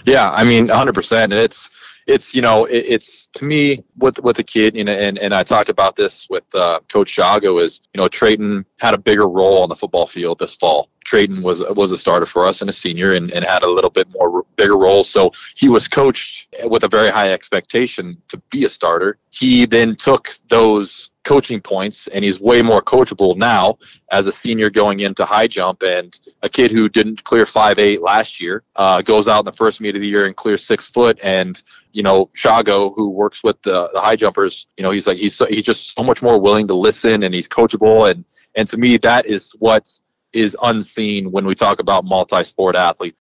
Yeah, I mean, 100%. And it's to me with the kid, and I talked about this with Coach Shago is, Trayton had a bigger role on the football field this fall. Trayton was a starter for us and a senior and had a little bit more bigger role. So he was coached with a very high expectation to be a starter. He then took those coaching points and he's way more coachable now as a senior going into high jump, and a kid who didn't clear 5'8" last year goes out in the first meet of the year and clears 6 foot. And Shago, who works with the high jumpers, he's just so much more willing to listen, and he's coachable. And to me, that is what is unseen when we talk about multi-sport athletes.